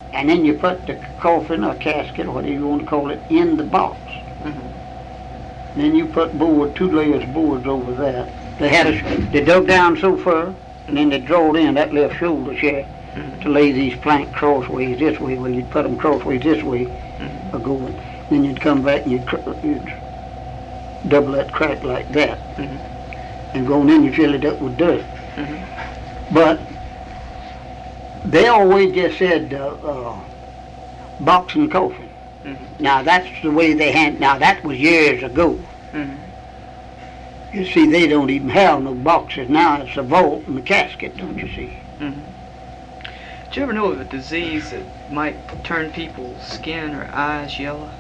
and then you put the coffin or casket or whatever you want to call it in the box. Then you put two layers of boards over that. They dug down so far, and then they drawed in that left shoulder shaft to lay these planks crossways this way. Well, you'd put them crossways this way, or going. Then you'd come back and you'd double that crack like that, and go in you fill it up with dirt. But they always just said box and coffin. Now that's the way they had. Now that was years ago. You see, they don't even have no boxes now. It's a vault and a casket, don't you see? Did you ever know of a disease that might turn people's skin or eyes yellow?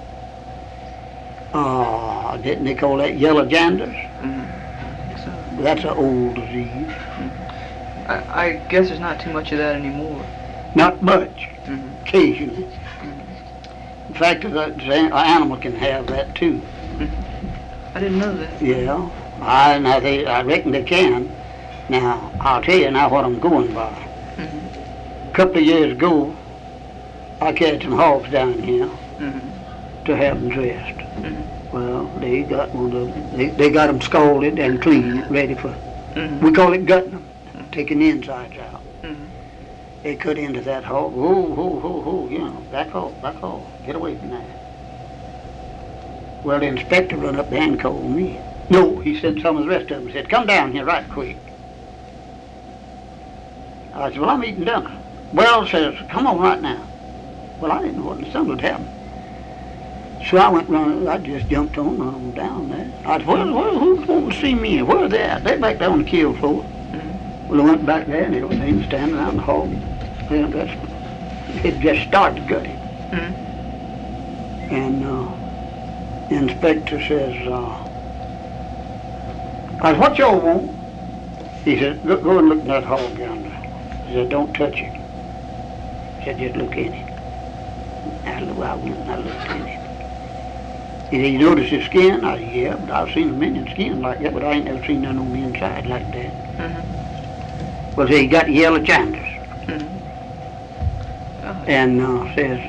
Didn't they call that yellow jaundice? So, That's an old disease. I guess there's not too much of that anymore. Not much. Occasionally. In fact, an animal can have that too. I didn't know that. Yeah. I reckon they can. Now, I'll tell you now what I'm going by. A couple of years ago, I catch some hogs down here to have them dressed. Well, they got one of them. They got them scalded and clean, ready for. We call it gutting them, taking the insides out. They cut into that hog. Back off, get away from that. Well, the inspector run up there and called me. No, he said some of the rest of them said, come down here right quick. I said, well, I'm eating dinner. Well, says, come on right now. Well, I didn't know what in the sun would happen. So I went running, I just jumped on and run down there. I said, well, who's going to see me? Where are they at? They're back there on the kill floor. Well, I went back there and they were standing around the hog. It just started gutting. And the inspector says, I said, what y'all want? He said, go and look in that hog yonder. He said, don't touch it. He said, just look in it. I went and I looked in it. He said, you notice his skin? I said, yeah, but I've seen a million skin like that, but I ain't never seen none on the inside like that. Well, he got yellow jaundice. And says,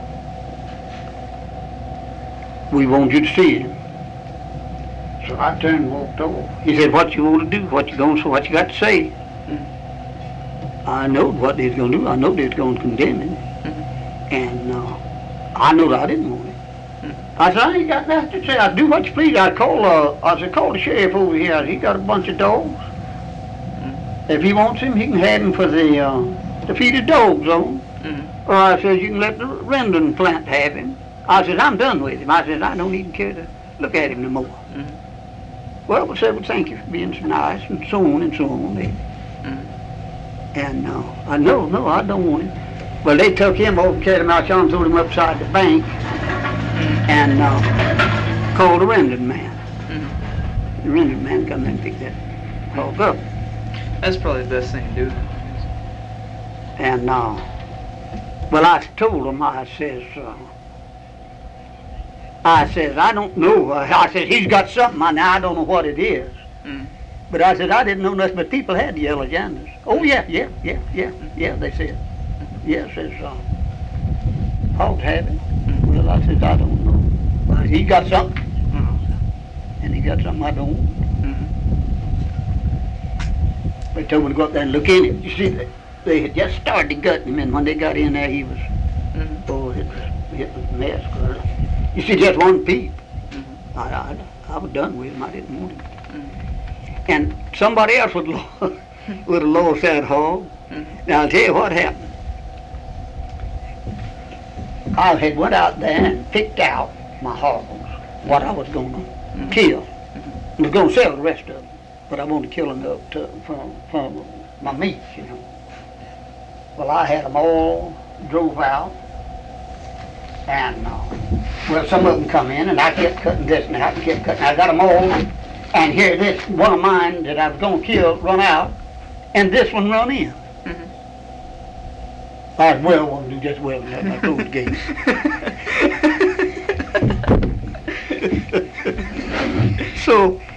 we want you to see him. So I turned and walked over. He said, what you want to do? What you got to say? I know what they was going to do. I know they was going to condemn him. And I know that I didn't want him. I said, I ain't got nothing to say. I'll do what you please. I call the sheriff over here. He got a bunch of dogs. If he wants him, he can have him for the feed the dogs on. Or I said, you can let the rendering plant have him. I said, I'm done with him. I said, I don't even care to look at him no more. Well, we said, well, thank you for being so nice, and so on and so on. And I no, I don't want him. Well, they took him over, carried him out and threw him upside the bank, and called the rendering man. The rendering man come in and picked that hog up. That's probably the best thing to do. And well, I told him, I says, I don't know. I said, he's got something. I don't know what it is. But I said, I didn't know nothing but people had the yellow jaundice. Oh, yeah, they said. Yeah, says, hogs have it. Well, I said, I don't know. Well, he got something. And he got something I don't want. They told me to go up there and look in it. You see, they had just started gutting him, and when they got in there, he was, it was a mess. You see, just one peep. I was done with him. I didn't want him. And somebody else would have lost that hog. Now, I'll tell you what happened. I had went out there and picked out my hogs, what I was going to kill. I was going to sell the rest of them, but I wanted to kill them from my meat, you know. Well, I had them all drove out, and well, some of them come in, and I kept cutting this and that, and kept cutting. I got them all, and here this one of mine that I was going to kill run out, and this one run in. I was well wanted to do just well in that. I closed the gate. So